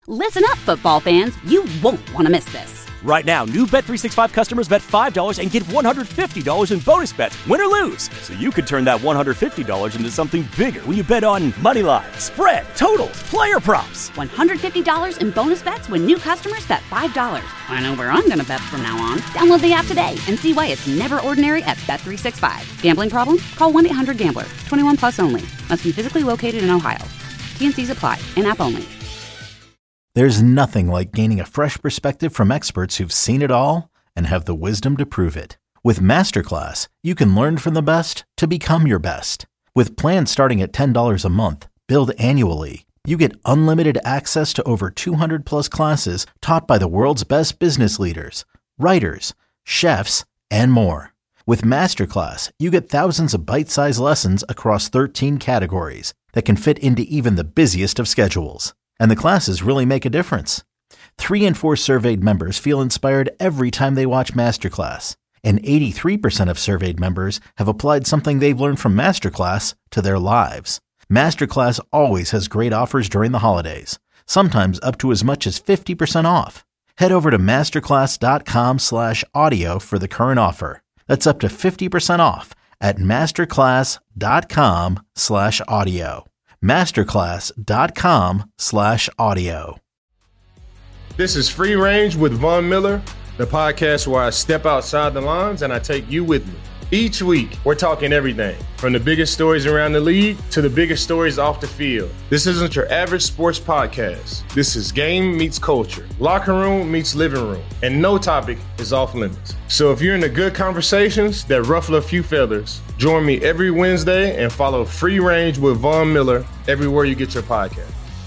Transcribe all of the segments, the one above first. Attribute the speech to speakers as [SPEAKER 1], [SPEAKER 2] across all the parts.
[SPEAKER 1] Listen up, football fans. You won't want to miss this.
[SPEAKER 2] Right now, new Bet365 customers bet $5 and get $150 in bonus bets, win or lose. So you could turn that $150 into something bigger when you bet on money line, spread, totals, player props.
[SPEAKER 1] $150 in bonus bets when new customers bet $5. I know where I'm going to bet from now on. Download the app today and see why it's never ordinary at Bet365. Gambling problem? Call 1-800-GAMBLER. 21 plus only. Must be physically located in Ohio. T&Cs apply. In-app only.
[SPEAKER 3] There's nothing like gaining a fresh perspective from experts who've seen it all and have the wisdom to prove it. With Masterclass, you can learn from the best to become your best. With plans starting at $10 a month, billed annually, you get unlimited access to over 200 plus classes taught by the world's best business leaders, writers, chefs, and more. With Masterclass, you get thousands of bite-sized lessons across 13 categories that can fit into even the busiest of schedules. And the classes really make a difference. 3 in 4 surveyed members feel inspired every time they watch Masterclass. And 83% of surveyed members have applied something they've learned from Masterclass to their lives. Masterclass always has great offers during the holidays, sometimes up to as much as 50% off. Head over to masterclass.com/audio for the current offer. That's up to 50% off at masterclass.com/audio. masterclass.com/audio.
[SPEAKER 4] This is Free Range with Von Miller, the podcast where I step outside the lines and I take you with me. Each week, we're talking everything from the biggest stories around the league to the biggest stories off the field. This isn't your average sports podcast. This is game meets culture, locker room meets living room, and no topic is off limits. So if you're into good conversations that ruffle a few feathers, join me every Wednesday and follow Free Range with Von Miller everywhere you get your podcast.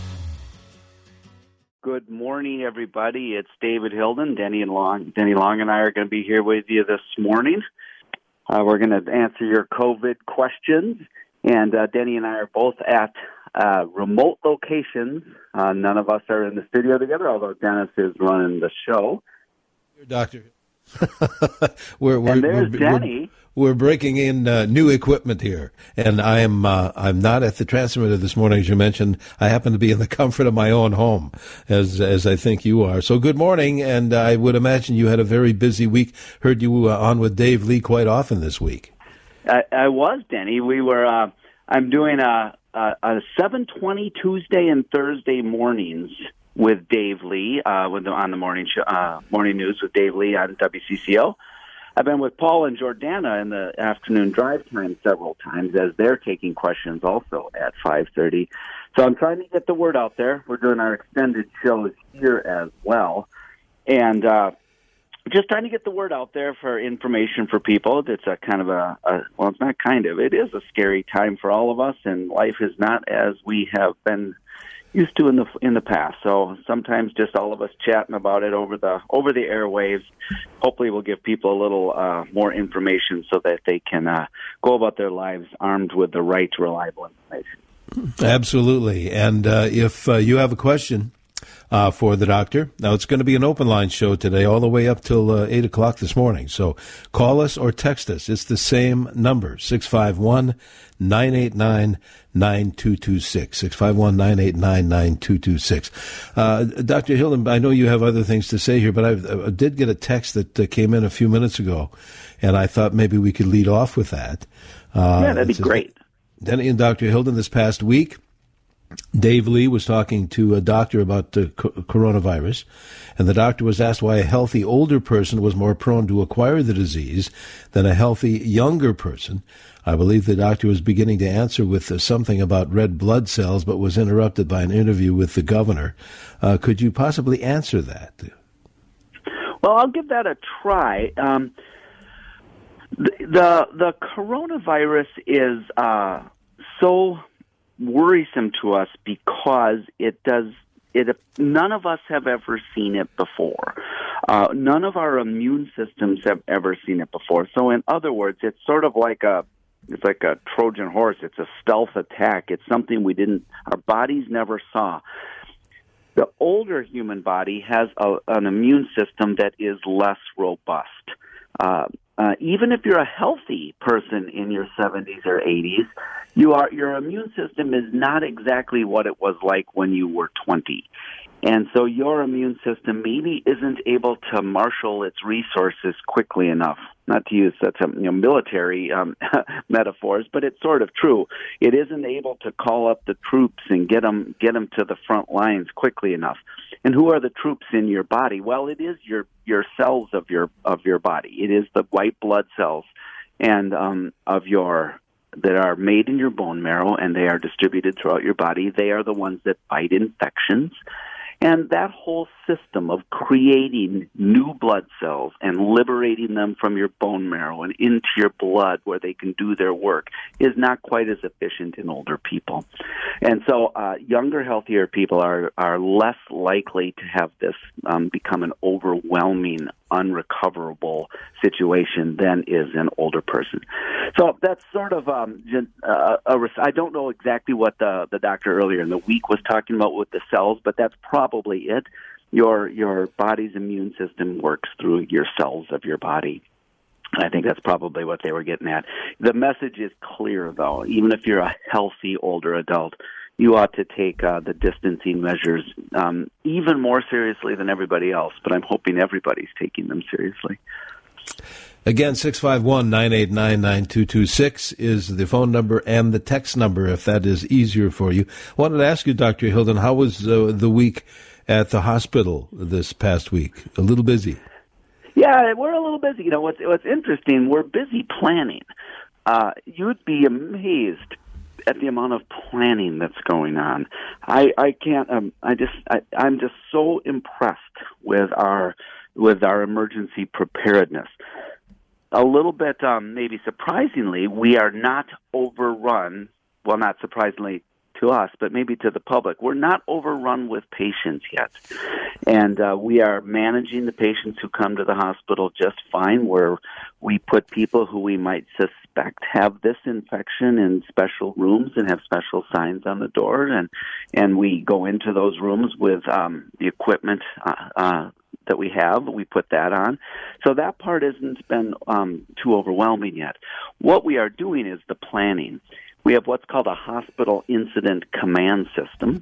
[SPEAKER 5] Good morning, everybody. It's David Hilden. Denny Long and I are going to be here with you this morning. We're going to answer your COVID questions, and Denny and I are both at remote locations. None of us are in the studio together, although Dennis is running the show.
[SPEAKER 6] Doctor.
[SPEAKER 5] There's Denny.
[SPEAKER 6] We're breaking in new equipment here, and I'm not at the transmitter this morning, as you mentioned. I happen to be in the comfort of my own home, as I think you are. So good morning, and I would imagine you had a very busy week. Heard you on with Dave Lee quite often this week.
[SPEAKER 5] I was, Denny. We were. I'm doing a 7:20 Tuesday and Thursday mornings with Dave Lee on the morning show, morning news with Dave Lee on WCCO. I've been with Paul and Jordana in the afternoon drive time several times as they're taking questions also at 5:30. So I'm trying to get the word out there. We're doing our extended shows here as well. And just trying to get the word out there for information for people. It's a kind of well, it's not kind of. It is a scary time for all of us, and life is not as we have been used to in the past. So sometimes just all of us chatting about it over the airwaves, hopefully will give people a little more information so that they can go about their lives armed with the right, reliable information.
[SPEAKER 6] Absolutely. And if you have a question for the doctor, now it's going to be an open line show today all the way up till 8 o'clock this morning. So call us or text us. It's the same number, 651-989-9226, 651-989-9226. Dr. Hilden, I know you have other things to say here, but I did get a text that came in a few minutes ago, and I thought maybe we could lead off with that.
[SPEAKER 5] Yeah, that'd be great.
[SPEAKER 6] Denny and Dr. Hilden, this past week, Dave Lee was talking to a doctor about coronavirus, and the doctor was asked why a healthy older person was more prone to acquire the disease than a healthy younger person. I believe the doctor was beginning to answer with something about red blood cells, but was interrupted by an interview with the governor. Could you possibly answer that?
[SPEAKER 5] Well, I'll give that a try. The coronavirus is so worrisome to us because none of us have ever seen it before. None of our immune systems have ever seen it before. So in other words, it's sort of like a Trojan horse. It's a stealth attack. It's something our bodies never saw. The older human body has an immune system that is less robust. even if you're a healthy person in your 70s or 80s, your immune system is not exactly what it was like when you were 20. And so your immune system maybe isn't able to marshal its resources quickly enough. Not to use such military metaphors, but it's sort of true. It isn't able to call up the troops and get them to the front lines quickly enough. And who are the troops in your body? Well, it is your cells of your body. It is the white blood cells and that are made in your bone marrow, and they are distributed throughout your body. They are the ones that fight infections. And that whole system of creating new blood cells and liberating them from your bone marrow and into your blood where they can do their work is not quite as efficient in older people. And so younger, healthier people are less likely to have this become an overwhelming, unrecoverable situation than is an older person. So that's sort of I don't know exactly what the doctor earlier in the week was talking about with the cells, but that's probably it. Your body's immune system works through your cells of your body. And I think that's probably what they were getting at. The message is clear, though. Even if you're a healthy older adult, you ought to take the distancing measures even more seriously than everybody else, but I'm hoping everybody's taking them seriously.
[SPEAKER 6] Again, 651-989-9226 is the phone number and the text number, if that is easier for you. I wanted to ask you, Dr. Hilden, how was the week at the hospital this past week? A little busy?
[SPEAKER 5] Yeah, we're a little busy. What's interesting, we're busy planning. You'd be amazed at the amount of planning that's going on. I'm just so impressed with our emergency preparedness. A little bit, maybe surprisingly, we are not overrun. Well, not surprisingly to us, but maybe to the public. We're not overrun with patients yet. And we are managing the patients who come to the hospital just fine, where we put people who we might suspect have this infection in special rooms and have special signs on the door. And we go into those rooms with the equipment that we have. We put that on. So that part hasn't been too overwhelming yet. What we are doing is the planning. We have what's called a Hospital Incident Command System,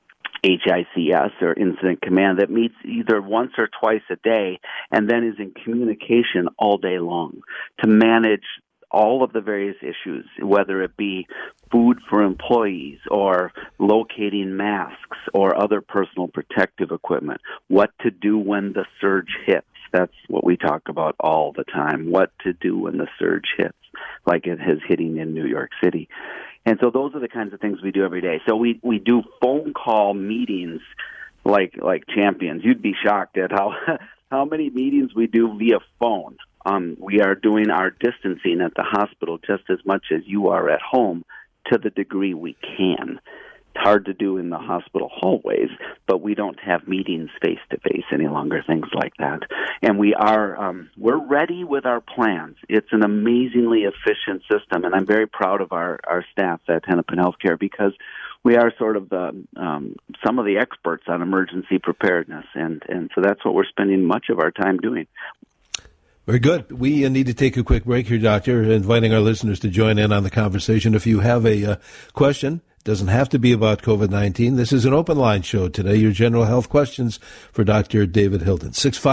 [SPEAKER 5] HICS, or Incident Command, that meets either once or twice a day and then is in communication all day long to manage all of the various issues, whether it be food for employees or locating masks or other personal protective equipment, what to do when the surge hits. That's what we talk about all the time, what to do when the surge hits, like it is hitting in New York City. And so those are the kinds of things we do every day. So we do phone call meetings like champions. You'd be shocked at how many meetings we do via phone. We are doing our distancing at the hospital just as much as you are at home to the degree we can. It's hard to do in the hospital hallways, but we don't have meetings face-to-face any longer, things like that. And we're ready with our plans. It's an amazingly efficient system, and I'm very proud of our staff at Hennepin Healthcare because we are sort of some of the experts on emergency preparedness, and so that's what we're spending much of our time doing.
[SPEAKER 6] Very good. We need to take a quick break here, Doctor, inviting our listeners to join in on the conversation. If you have a question, doesn't have to be about COVID-19. This is an open line show today. Your general health questions for Dr. David Hilden.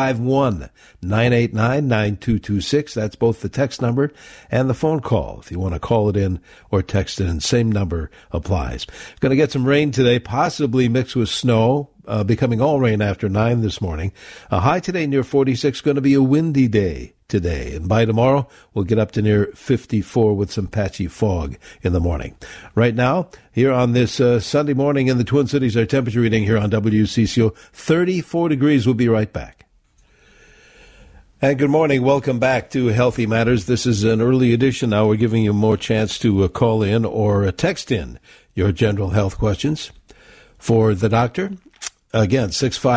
[SPEAKER 6] 651-989-9226. That's both the text number and the phone call. If you want to call it in or text it in, same number applies. Going to get some rain today, possibly mixed with snow. Becoming all rain after 9 this morning. A high today near 46, going to be a windy day today. And by tomorrow, we'll get up to near 54 with some patchy fog in the morning. Right now, here on this Sunday morning in the Twin Cities, our temperature reading here on WCCO, 34 degrees. We'll be right back. And good morning. Welcome back to Healthy Matters. This is an early edition. Now we're giving you more chance to call in or text in your general health questions for the doctor. Again,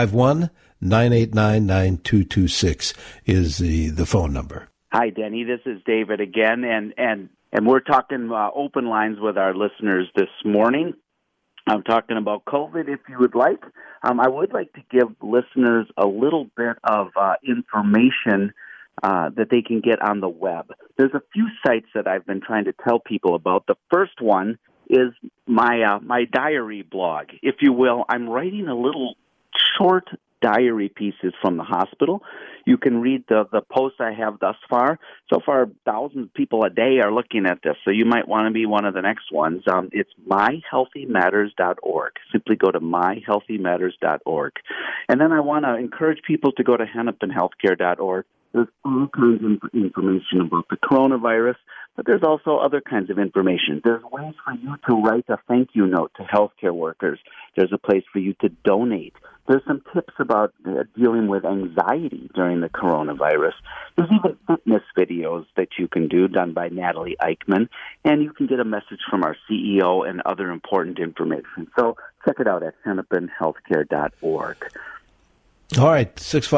[SPEAKER 6] 651-989-9226 is the phone number.
[SPEAKER 5] Hi, Denny. This is David again, and we're talking open lines with our listeners this morning. I'm talking about COVID, if you would like. I would like to give listeners a little bit of information that they can get on the web. There's a few sites that I've been trying to tell people about. The first one is my diary blog, if you will. I'm writing a little short diary pieces from the hospital. You can read the posts I have thus far. So far, thousands of people a day are looking at this, so you might want to be one of the next ones. It's myhealthymatters.org. Simply go to myhealthymatters.org. And then I want to encourage people to go to hennepinhealthcare.org. There's all kinds of information about the coronavirus, but there's also other kinds of information. There's ways for you to write a thank you note to healthcare workers. There's a place for you to donate. There's some tips about dealing with anxiety during the coronavirus. There's even fitness videos that you can do done by Natalie Eichman, and you can get a message from our CEO and other important information. So check it out at hennepinhealthcare.org.
[SPEAKER 6] All right,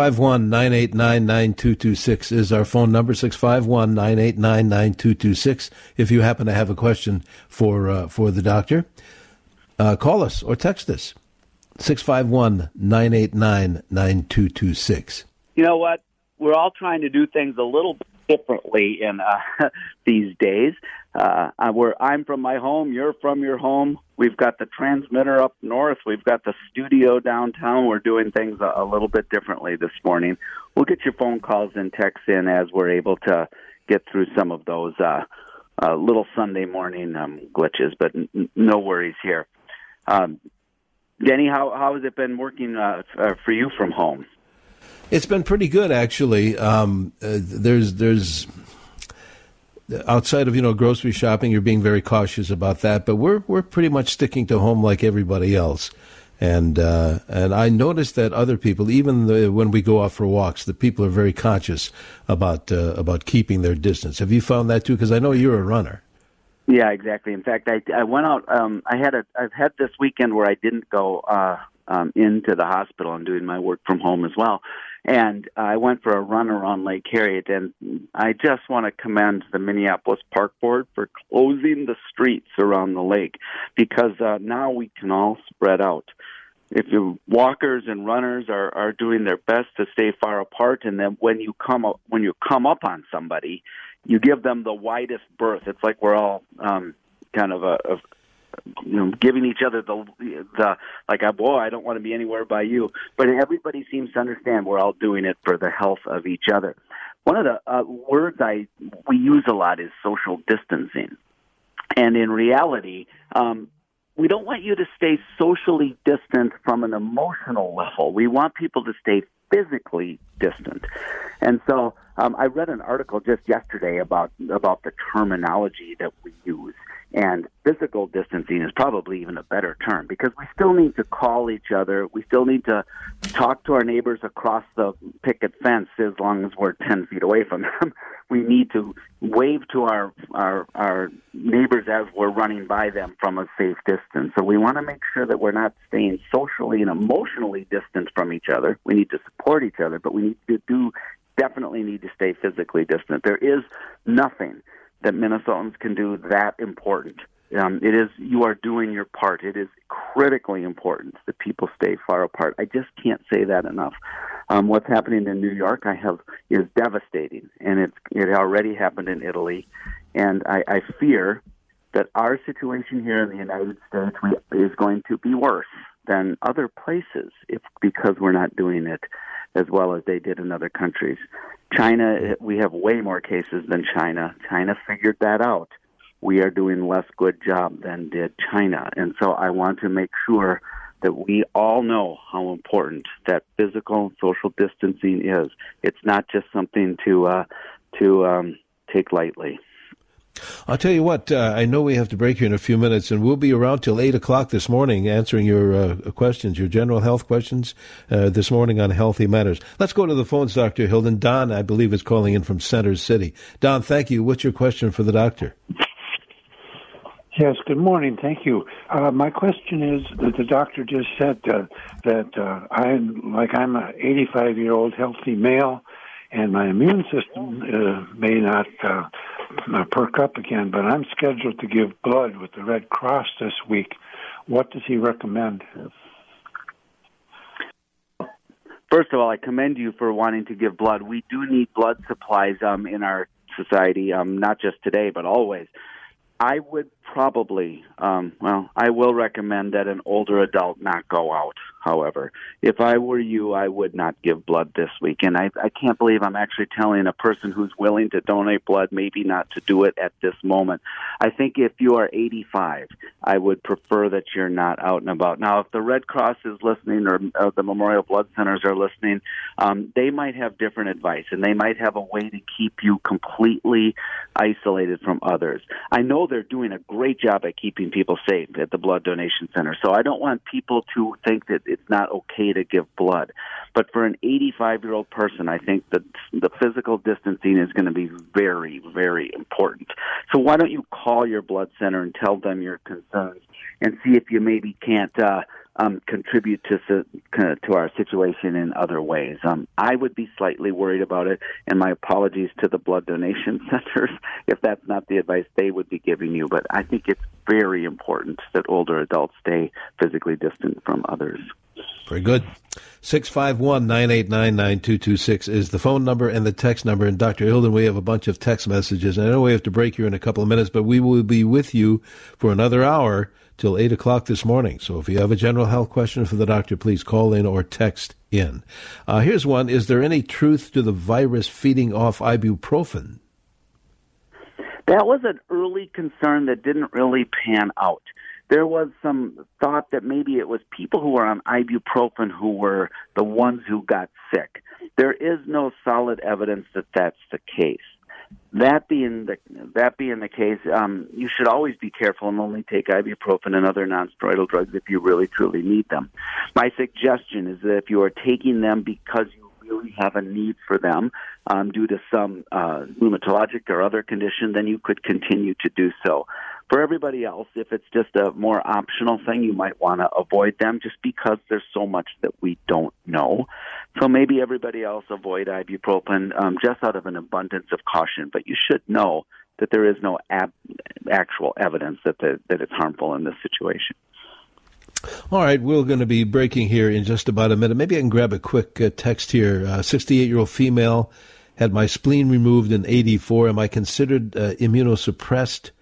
[SPEAKER 6] 651-989-9226 is our phone number, 651-989-9226. If you happen to have a question for the doctor, call us or text us, 651-989-9226.
[SPEAKER 5] You know what? We're all trying to do things a little bit differently in these days. Where I'm from my home, you're from your home. We've got the transmitter up north. We've got the studio downtown. We're doing things a little bit differently this morning. We'll get your phone calls and texts in as we're able to get through some of those little Sunday morning glitches, but no worries here. Denny, how has it been working for you from home?
[SPEAKER 6] It's been pretty good, actually. There's outside of grocery shopping, you're being very cautious about that, but we're pretty much sticking to home like everybody else. And I noticed that other people, even when we go off for walks, the people are very conscious about keeping their distance. Have you found that too? Because I know you're a runner.
[SPEAKER 5] Yeah, exactly. In fact, I went out. I've had this weekend where I didn't go into the hospital. I'm doing my work from home as well. And I went for a run around Lake Harriet, and I just want to commend the Minneapolis Park Board for closing the streets around the lake, because now we can all spread out. If you walkers and runners are doing their best to stay far apart, and then when you come up on somebody, you give them the widest berth. It's like we're all kind of giving each other the like, boy, I don't want to be anywhere by you. But everybody seems to understand we're all doing it for the health of each other. One of the words we use a lot is social distancing. And in reality, we don't want you to stay socially distant from an emotional level. We want people to stay physically distant. And so I read an article just yesterday about the terminology that we use. And physical distancing is probably even a better term, because we still need to call each other. We still need to talk to our neighbors across the picket fence as long as we're 10 feet away from them. We need to wave to our neighbors as we're running by them from a safe distance. So we want to make sure that we're not staying socially and emotionally distant from each other. We need to support each other, but we definitely need to stay physically distant. There is nothing that Minnesotans can do that important. You are doing your part. It is critically important that people stay far apart. I just can't say that enough. What's happening in New York is devastating, and it already happened in Italy. And I fear that our situation here in the United States is going to be worse than other places because we're not doing it as well as they did in other countries. China, we have way more cases than China. China figured that out. We are doing less good job than did China. And so I want to make sure that we all know how important that physical and social distancing is. It's not just something to take lightly.
[SPEAKER 6] I'll tell you what, I know we have to break here in a few minutes, and we'll be around till 8 o'clock this morning answering your questions, your general health questions this morning on Healthy Matters. Let's go to the phones, Dr. Hilden. Don, I believe, is calling in from Center City. Don, thank you. What's your question for the doctor?
[SPEAKER 7] Yes, good morning. Thank you. My question is that the doctor just said that I'm an 85-year-old healthy male, and my immune system may not perk up again, but I'm scheduled to give blood with the Red Cross this week. What does he recommend?
[SPEAKER 5] First of all, I commend you for wanting to give blood. We do need blood supplies in our society, not just today, but always. I would probably, I will recommend that an older adult not go out. However, if I were you, I would not give blood this week. And I can't believe I'm actually telling a person who's willing to donate blood maybe not to do it at this moment. I think if you are 85, I would prefer that you're not out and about. Now, if the Red Cross is listening or the Memorial Blood Centers are listening, they might have different advice, and they might have a way to keep you completely isolated from others. I know they're doing a great job at keeping people safe at the blood donation center, so I don't want people to think that it's not okay to give blood. But for an 85-year-old person, I think that the physical distancing is going to be very, very important. So why don't you call your blood center and tell them your concerns and see if you maybe can't contribute to our situation in other ways. I would be slightly worried about it, and my apologies to the blood donation centers if that's not the advice they would be giving you. But I think it's very important that older adults stay physically distant from others.
[SPEAKER 6] Very good. 651-989-9226 is the phone number and the text number. And Dr. Hilden, we have a bunch of text messages. And I know we have to break here in a couple of minutes, but we will be with you for another hour till 8 o'clock this morning. So if you have a general health question for the doctor, please call in or text in. Here's one. Is there any truth to the virus feeding off ibuprofen?
[SPEAKER 5] That was an early concern that didn't really pan out. There was some thought that maybe it was people who were on ibuprofen who were the ones who got sick. There is no solid evidence that that's the case. That being the case, you should always be careful and only take ibuprofen and other nonsteroidal drugs if you really, truly need them. My suggestion is that if you are taking them because you really have a need for them due to some rheumatologic or other condition, then you could continue to do so. For everybody else, if it's just a more optional thing, you might want to avoid them just because there's so much that we don't know. So maybe everybody else avoid ibuprofen just out of an abundance of caution. But you should know that there is no actual evidence that it's harmful in this situation.
[SPEAKER 6] All right, we're going to be breaking here in just about a minute. Maybe I can grab a quick text here. 68-year-old female, had my spleen removed in 84. Am I considered immunosuppressed?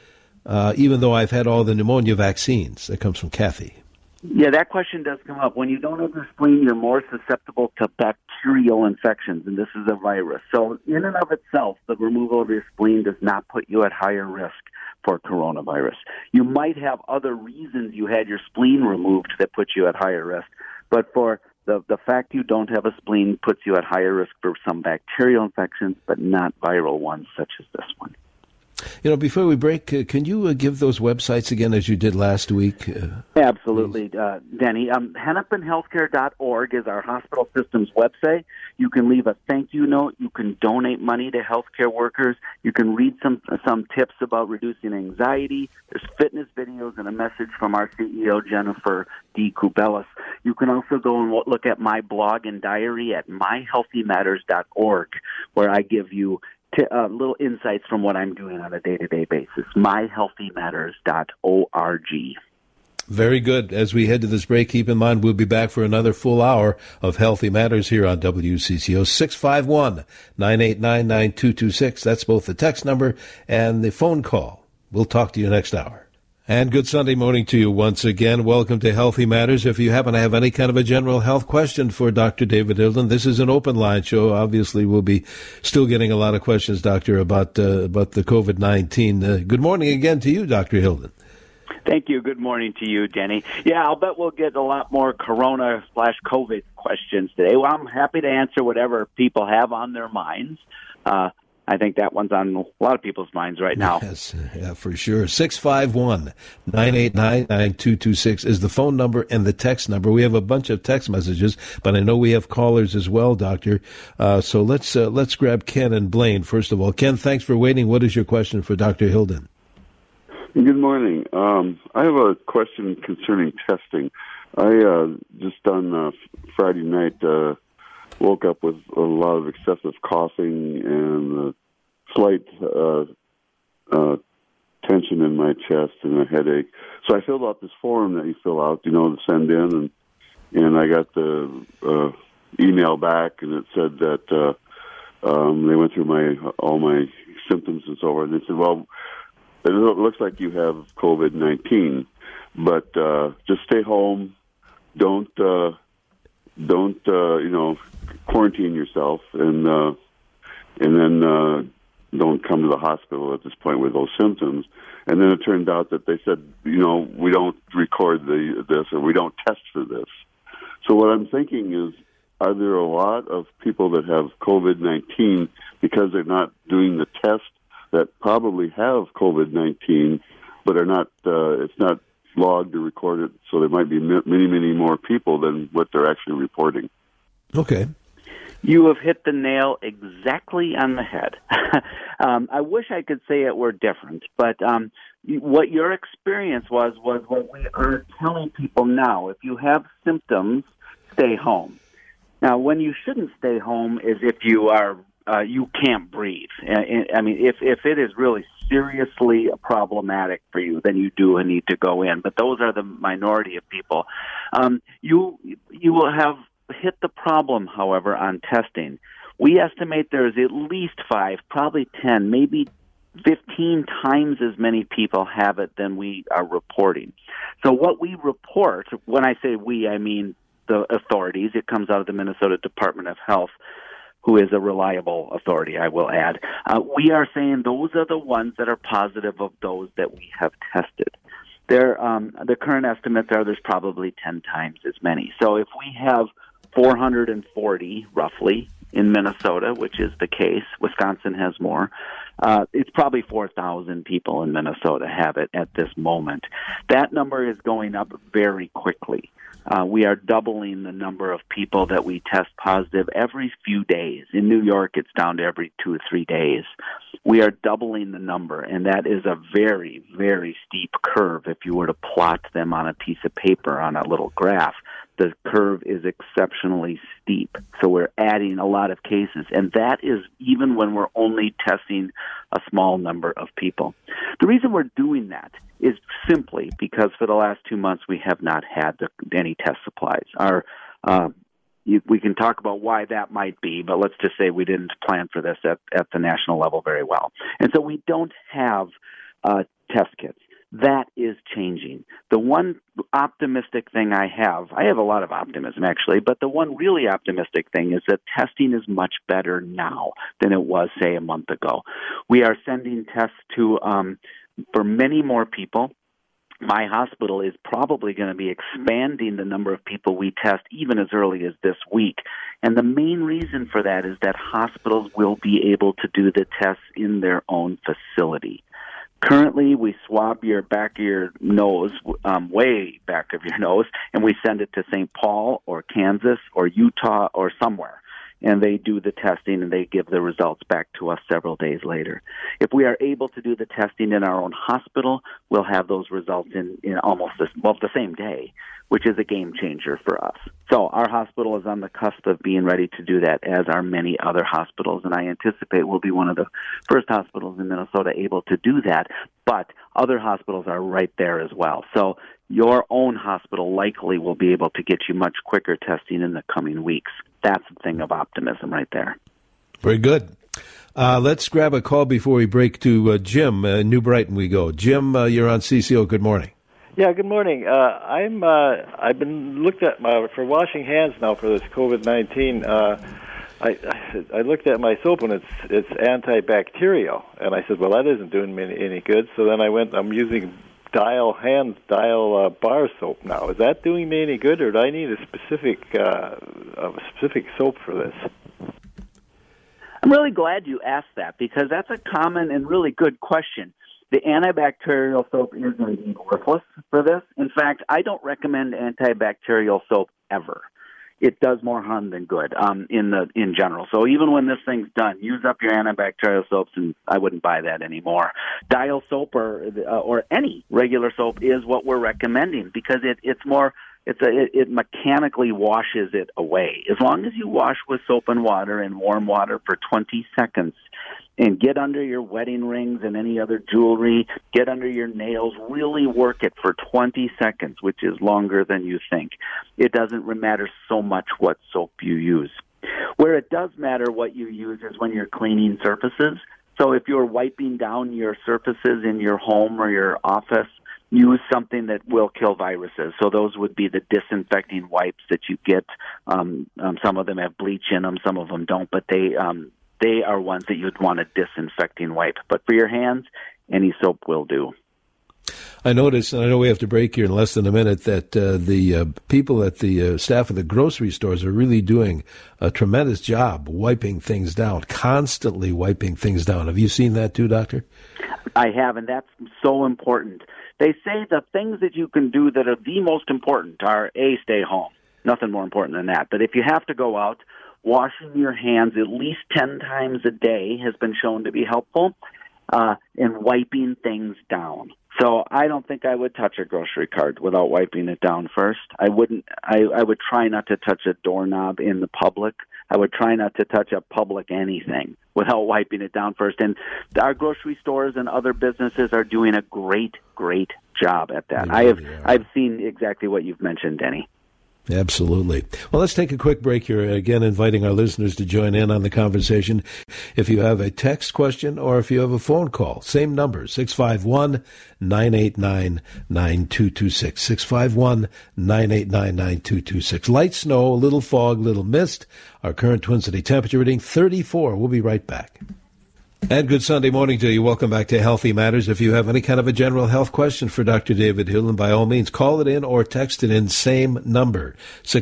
[SPEAKER 6] Even though I've had all the pneumonia vaccines. That comes from Kathy.
[SPEAKER 5] Yeah, that question does come up. When you don't have the spleen, you're more susceptible to bacterial infections, and this is a virus. So in and of itself, the removal of your spleen does not put you at higher risk for coronavirus. You might have other reasons you had your spleen removed that put you at higher risk, but for the fact you don't have a spleen puts you at higher risk for some bacterial infections, but not viral ones such as this one.
[SPEAKER 6] You know, before we break, can you give those websites again as you did last week?
[SPEAKER 5] Absolutely, Denny. Hennepinhealthcare.org is our hospital system's website. You can leave a thank you note. You can donate money to healthcare workers. You can read some tips about reducing anxiety. There's fitness videos and a message from our CEO, Jennifer D. Kubelis. You can also go and look at my blog and diary at myhealthymatters.org, where I give you little insights from what I'm doing on a day-to-day basis. myhealthymatters.org.
[SPEAKER 6] Very good. As we head to this break, keep in mind we'll be back for another full hour of Healthy Matters here on WCCO. 651-989-9226. That's both the text number and the phone call. We'll talk to you next hour. And good Sunday morning to you once again. Welcome to Healthy Matters. If you happen to have any kind of a general health question for Dr. David Hilden, this is an open line show. Obviously, we'll be still getting a lot of questions, Doctor, about the COVID-19. Good morning again to you, Dr. Hilden.
[SPEAKER 5] Thank you. Good morning to you, Denny. Yeah, I'll bet we'll get a lot more Corona/COVID questions today. Well, I'm happy to answer whatever people have on their minds. I think that one's on a lot of people's minds right now.
[SPEAKER 6] Yes, yeah, for sure. 651-989-9226 is the phone number and the text number. We have a bunch of text messages, but I know we have callers as well, Doctor. So let's grab Ken and Blaine. First of all, Ken, thanks for waiting. What is your question for Dr. Hilden?
[SPEAKER 8] Good morning. I have a question concerning testing. I just on Friday night woke up with a lot of excessive coughing and slight tension in my chest and a headache. So I filled out this form that you fill out, to send in, and I got the email back, and it said that they went through all my symptoms and so forth. They said, well, it looks like you have COVID-19, but just stay home. Don't quarantine yourself, and then don't come to the hospital at this point with those symptoms. And then it turned out that they said, we don't record this, or we don't test for this. So what I'm thinking is, are there a lot of people that have COVID-19 because they're not doing the test that probably have COVID-19, but are not? It's not logged or recorded, so there might be many, many more people than what they're actually reporting.
[SPEAKER 6] Okay.
[SPEAKER 5] You have hit the nail exactly on the head. I wish I could say it were different, but what your experience was what we are telling people now. If you have symptoms, stay home. Now, when you shouldn't stay home is if you are you can't breathe. I mean, if it is really seriously problematic for you, then you do need to go in. But those are the minority of people. You will have hit the problem, however, on testing. We estimate there's at least 5, probably 10, maybe 15 times as many people have it than we are reporting. So what we report, when I say we, I mean the authorities. It comes out of the Minnesota Department of Health, who is a reliable authority, I will add. We are saying those are the ones that are positive of those that we have tested. The current estimates are there's probably 10 times as many. So if we have 440, roughly, in Minnesota, which is the case, Wisconsin has more, it's probably 4,000 people in Minnesota have it at this moment. That number is going up very quickly. We are doubling the number of people that we test positive every few days. In New York, it's down to every 2 or 3 days. We are doubling the number, and that is a very, very steep curve if you were to plot them on a piece of paper on a little graph. The curve is exceptionally steep, so we're adding a lot of cases, and that is even when we're only testing a small number of people. The reason we're doing that is simply because for the last 2 months we have not had any test supplies. We can talk about why that might be, but let's just say we didn't plan for this at the national level very well. And so we don't have test kits. That is changing. The one optimistic thing I have a lot of optimism actually, but the one really optimistic thing is that testing is much better now than it was, say, a month ago. We are sending tests to for many more people. My hospital is probably going to be expanding the number of people we test even as early as this week. And the main reason for that is that hospitals will be able to do the tests in their own facility. Currently, we swab your back of your nose, way back of your nose, and we send it to St. Paul or Kansas or Utah or somewhere. And they do the testing, and they give the results back to us several days later. If we are able to do the testing in our own hospital, we'll have those results in almost the same day, which is a game changer for us. So our hospital is on the cusp of being ready to do that, as are many other hospitals, and I anticipate we'll be one of the first hospitals in Minnesota able to do that, but other hospitals are right there as well. So your own hospital likely will be able to get you much quicker testing in the coming weeks. That's the thing of optimism right there.
[SPEAKER 6] Very good. Let's grab a call before we break to Jim. New Brighton we go. Jim, you're on CCO. Good morning.
[SPEAKER 9] Yeah, good morning. I've been looked at for washing hands now for this COVID-19. I looked at my soap and it's antibacterial, and I said, well, that isn't doing me any good. So then I'm using Dial bar soap now. Is that doing me any good, or do I need a specific soap for this?
[SPEAKER 5] I'm really glad you asked that, because that's a common and really good question. The antibacterial soap is indeed worthless for this. In fact, I don't recommend antibacterial soap ever. It does more harm than good in general. So even when this thing's done, use up your antibacterial soaps, and I wouldn't buy that anymore. Dial soap or any regular soap is what we're recommending, because it mechanically washes it away. As long as you wash with soap and water and warm water for 20 seconds, and get under your wedding rings and any other jewelry, get under your nails, really work it for 20 seconds, which is longer than you think. It doesn't matter so much what soap you use. Where it does matter what you use is when you're cleaning surfaces. So if you're wiping down your surfaces in your home or your office, use something that will kill viruses. So those would be the disinfecting wipes that you get. Some of them have bleach in them, some of them don't, but they are ones that you'd want a disinfecting wipe. But for your hands, any soap will do.
[SPEAKER 6] I noticed, and I know we have to break here in less than a minute, that the people at the staff of the grocery stores are really doing a tremendous job wiping things down, constantly wiping things down. Have you seen that too, Doctor?
[SPEAKER 5] I have, and that's so important. They say the things that you can do that are the most important are, A, stay home. Nothing more important than that. But if you have to go out, washing your hands at least 10 times a day has been shown to be helpful, and wiping things down. So I don't think I would touch a grocery cart without wiping it down first. I wouldn't. I would try not to touch a doorknob in the public. I would try not to touch a public anything without wiping it down first. And our grocery stores and other businesses are doing a great job at that. I've seen exactly what you've mentioned, Denny.
[SPEAKER 6] Absolutely. Well, let's take a quick break here. Again, inviting our listeners to join in on the conversation. If you have a text question or if you have a phone call, same number, 651-989-9226. 651-989-9226. Light snow, a little fog, little mist. Our current Twin City temperature reading 34. We'll be right back. And good Sunday morning to you. Welcome back to Healthy Matters. If you have any kind of a general health question for Dr. David Hilden, by all means, call it in or text it in, same number,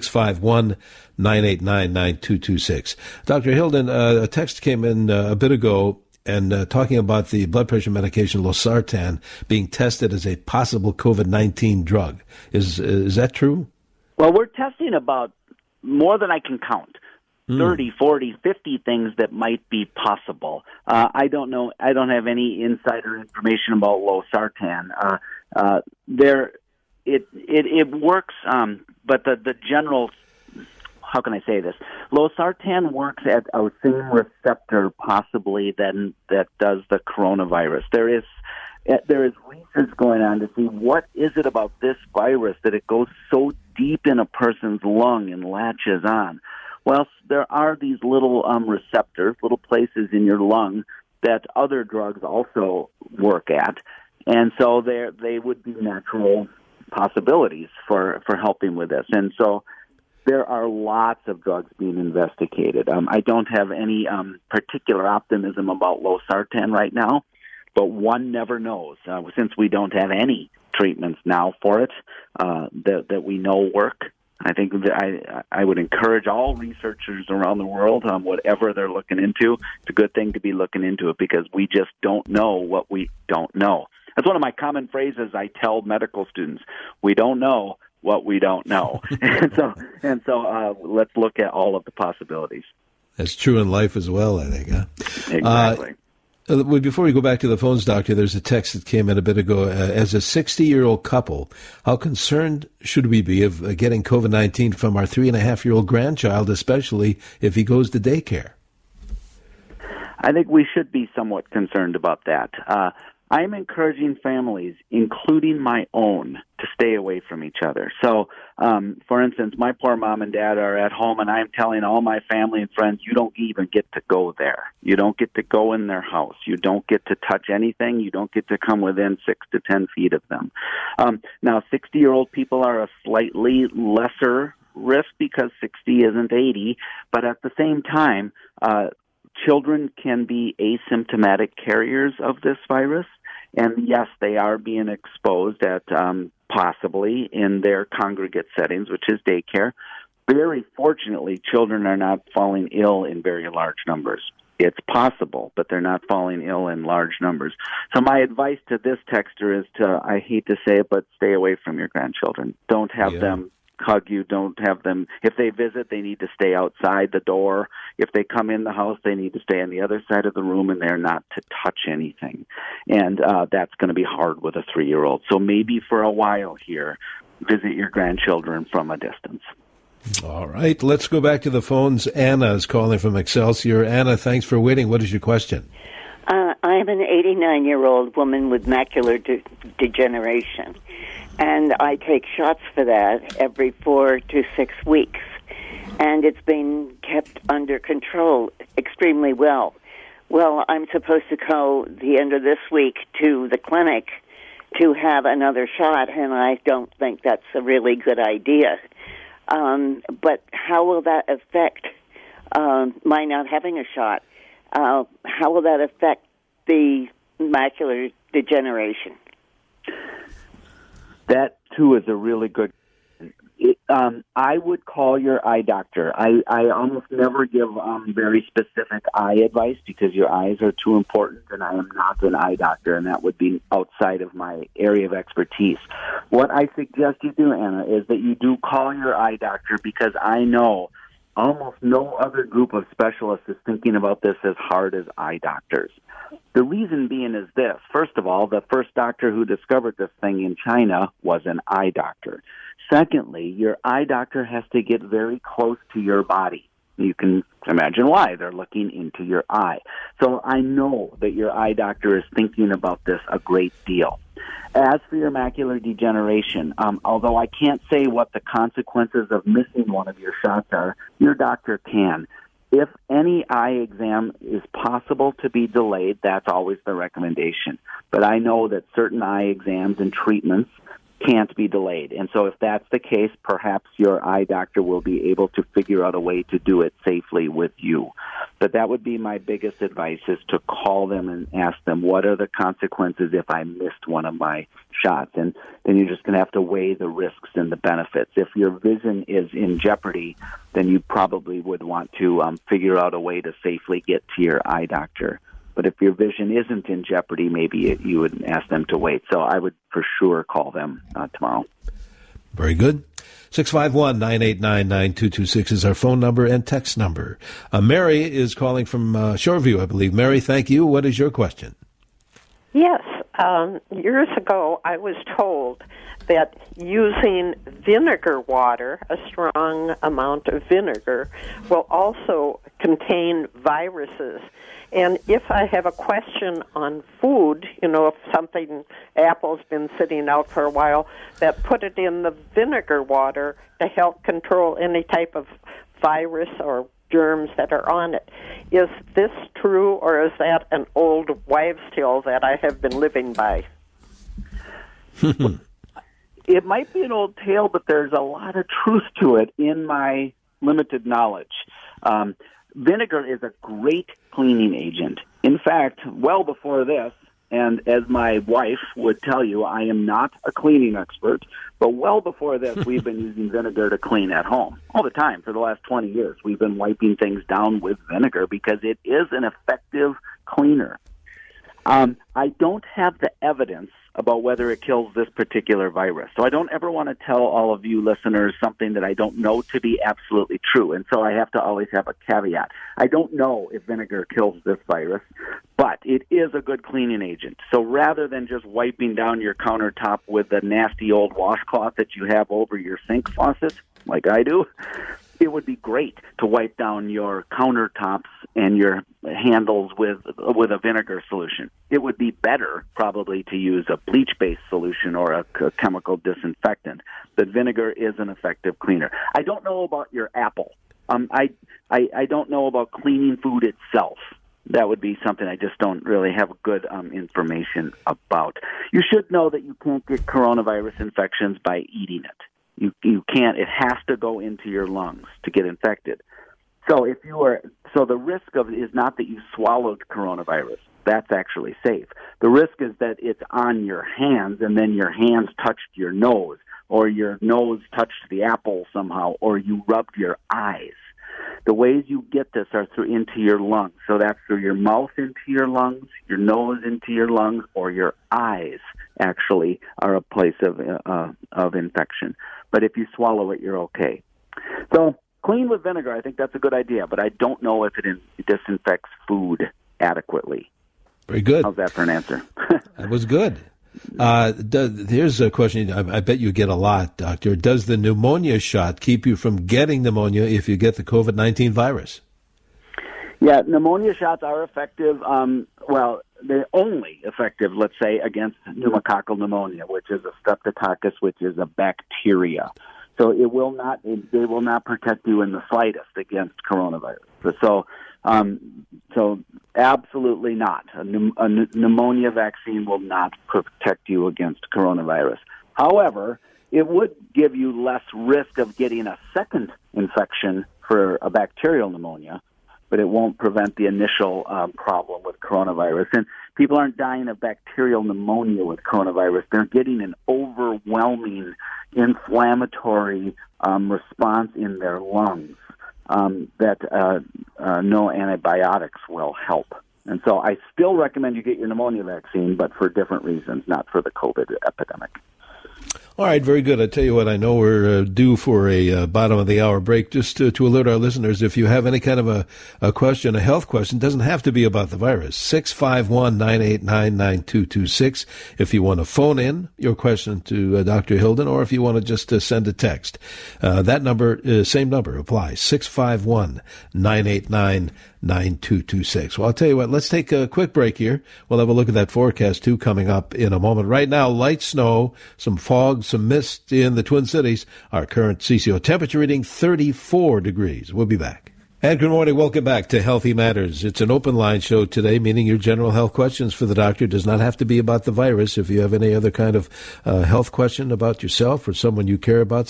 [SPEAKER 6] 651-989-9226. Dr. Hilden, a text came in a bit ago and talking about the blood pressure medication losartan being tested as a possible COVID-19 drug. Is that true?
[SPEAKER 5] Well, we're testing about more than I can count. 30, 40, 50 things that might be possible. I don't know. I don't have any insider information about losartan. It works, but the general, how can I say this? Losartan works at a same receptor possibly that does the coronavirus. There is research going on to see what is it about this virus that it goes so deep in a person's lung and latches on. Well, there are these little receptors, little places in your lung that other drugs also work at, and so they would be natural possibilities for helping with this. And so there are lots of drugs being investigated. I don't have any particular optimism about losartan right now, but one never knows. Since we don't have any treatments now for it that we know work, I think that I would encourage all researchers around the world, whatever they're looking into, it's a good thing to be looking into it because we just don't know what we don't know. That's one of my common phrases I tell medical students. We don't know what we don't know. and so let's look at all of the possibilities.
[SPEAKER 6] That's true in life as well, I think. Huh?
[SPEAKER 5] Exactly.
[SPEAKER 6] Before we go back to the phones, Doctor, there's a text that came in a bit ago. As a 60-year-old couple, how concerned should we be of getting COVID-19 from our 3.5-year-old grandchild, especially if he goes to daycare?
[SPEAKER 5] I think we should be somewhat concerned about that. I'm encouraging families, including my own, to stay away from each other. So, for instance, my poor mom and dad are at home, and I'm telling all my family and friends, you don't even get to go there. You don't get to go in their house. You don't get to touch anything. You don't get to come within 6 to 10 feet of them. Now, 60-year-old people are a slightly lesser risk because 60 isn't 80, but at the same time, children can be asymptomatic carriers of this virus. And yes, they are being exposed at possibly in their congregate settings, which is daycare. Very fortunately, children are not falling ill in very large numbers. It's possible, but they're not falling ill in large numbers. So my advice to this texter is to, I hate to say it, but stay away from your grandchildren. Don't have them hug you. Don't have them. If they visit, they need to stay outside the door. If they come in the house, they need to stay on the other side of the room, and they're not to touch anything. And that's going to be hard with a 3-year-old. So maybe for a while here, visit your grandchildren from a distance.
[SPEAKER 6] All right. Let's go back to the phones. Anna is calling from Excelsior. Anna, thanks for waiting. What is your question?
[SPEAKER 10] am an 89-year-old woman with macular degeneration, and I take shots for that every 4 to 6 weeks. And it's been kept under control extremely well. Well, I'm supposed to go the end of this week to the clinic to have another shot, and I don't think that's a really good idea. But how will that affect my not having a shot? How will that affect the macular degeneration?
[SPEAKER 5] That, too, is a really good I would call your eye doctor. I almost never give very specific eye advice because your eyes are too important, and I am not an eye doctor, and that would be outside of my area of expertise. What I suggest you do, Anna, is that you do call your eye doctor, because I know almost no other group of specialists is thinking about this as hard as eye doctors. The reason being is this. First of all, the first doctor who discovered this thing in China was an eye doctor. Secondly, your eye doctor has to get very close to your body. You can imagine why. They're looking into your eye. So I know that your eye doctor is thinking about this a great deal. As for your macular degeneration, although I can't say what the consequences of missing one of your shots are, your doctor can. If any eye exam is possible to be delayed, that's always the recommendation. But I know that certain eye exams and treatments can't be delayed. And so if that's the case, perhaps your eye doctor will be able to figure out a way to do it safely with you. But that would be my biggest advice, is to call them and ask them, what are the consequences if I missed one of my shots? And then you're just going to have to weigh the risks and the benefits. If your vision is in jeopardy, then you probably would want to figure out a way to safely get to your eye doctor. But if your vision isn't in jeopardy, maybe you would ask them to wait. So I would for sure call them tomorrow.
[SPEAKER 6] Very good. 651-989-9226 is our phone number and text number. Mary is calling from Shoreview, I believe. Mary, thank you. What is your question?
[SPEAKER 11] Yes. Years ago, I was told that using vinegar water, a strong amount of vinegar, will also contain viruses. And if I have a question on food, if apple's been sitting out for a while, that put it in the vinegar water to help control any type of virus or germs that are on it. Is this true, or is that an old wives' tale that I have been living by?
[SPEAKER 5] It might be an old tale, but there's a lot of truth to it in my limited knowledge. Vinegar is a great cleaning agent. In fact, well before this, and as my wife would tell you, I am not a cleaning expert, but well before this, we've been using vinegar to clean at home. All the time for the last 20 years. We've been wiping things down with vinegar because it is an effective cleaner. I don't have the evidence about whether it kills this particular virus. So I don't ever want to tell all of you listeners something that I don't know to be absolutely true. And so I have to always have a caveat. I don't know if vinegar kills this virus, but it is a good cleaning agent. So rather than just wiping down your countertop with the nasty old washcloth that you have over your sink faucet, like I do, it would be great to wipe down your countertops and your handles with a vinegar solution. It would be better probably to use a bleach-based solution or a chemical disinfectant, but vinegar is an effective cleaner. I don't know about your apple. I don't know about cleaning food itself. That would be something I just don't really have good information about. You should know that you can't get coronavirus infections by eating it. You can't. It has to go into your lungs to get infected. So the risk of it is not that you swallowed coronavirus. That's actually safe. The risk is that it's on your hands, and then your hands touched your nose, or your nose touched the apple somehow, or you rubbed your eyes. The ways you get this are into your lungs. So that's through your mouth into your lungs, your nose into your lungs, or your eyes actually are a place of infection. But if you swallow it, you're okay. So clean with vinegar, I think that's a good idea, but I don't know if it disinfects food adequately.
[SPEAKER 6] Very good.
[SPEAKER 5] How's that for an answer?
[SPEAKER 6] That was good. Here's a question I bet you get a lot, Doctor. Does the pneumonia shot keep you from getting pneumonia if you get the COVID-19 virus?
[SPEAKER 5] Yeah, pneumonia shots are effective. they're only effective, let's say, against pneumococcal pneumonia, which is a streptococcus, which is a bacteria. So they will not protect you in the slightest against coronavirus. So absolutely not. A pneumonia vaccine will not protect you against coronavirus. However, it would give you less risk of getting a second infection for a bacterial pneumonia, but it won't prevent the initial problem with coronavirus. And people aren't dying of bacterial pneumonia with coronavirus. They're getting an overwhelming inflammatory response in their lungs that no antibiotics will help. And so I still recommend you get your pneumonia vaccine, but for different reasons, not for the COVID epidemic.
[SPEAKER 6] All right, very good. I tell you what, I know we're due for a bottom of the hour break. Just to alert our listeners, if you have any kind of a question, a health question, doesn't have to be about the virus. 651-989-9226. If you want to phone in your question to Dr. Hilden, or if you want to just send a text, that number, same number applies. 651-989-9226. Well, I'll tell you what, let's take a quick break here. We'll have a look at that forecast too coming up in a moment. Right now, light snow, some fog, some mist in the Twin Cities. Our current CCO temperature reading 34 degrees. We'll be back. And good morning. Welcome back to Healthy Matters. It's an open line show today, meaning your general health questions for the doctor does not have to be about the virus. If you have any other kind of health question about yourself or someone you care about,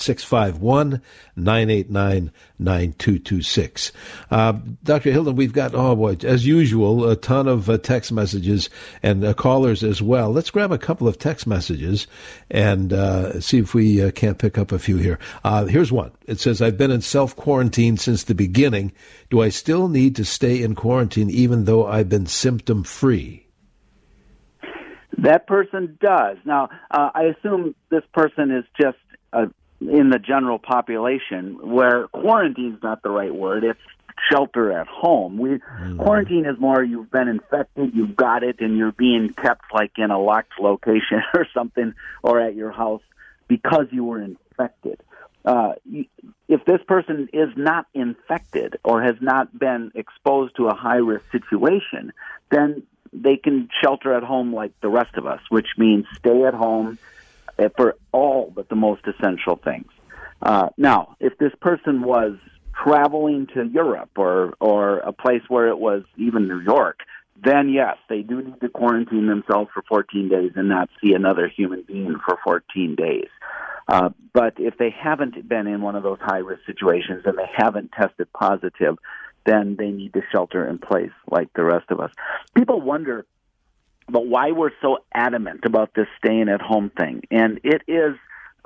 [SPEAKER 6] 651-989-9226. Dr. Hilden, we've got, as usual, a ton of text messages and callers as well. Let's grab a couple of text messages and see if we can't pick up a few here. Here's one. It says, I've been in self-quarantine since the beginning. Do I still need to stay in quarantine even though I've been symptom-free?
[SPEAKER 5] That person does. Now, I assume this person is just in the general population where quarantine is not the right word. It's shelter at home. Quarantine is more you've been infected, you've got it, and you're being kept like in a locked location or something or at your house because you were infected. If this person is not infected or has not been exposed to a high-risk situation, then they can shelter at home like the rest of us, which means stay at home for all but the most essential things. Now, if this person was traveling to Europe or a place where it was even New York, then yes, they do need to quarantine themselves for 14 days and not see another human being for 14 days. But if they haven't been in one of those high-risk situations and they haven't tested positive, then they need to shelter in place like the rest of us. People wonder about why we're so adamant about this staying-at-home thing, and it is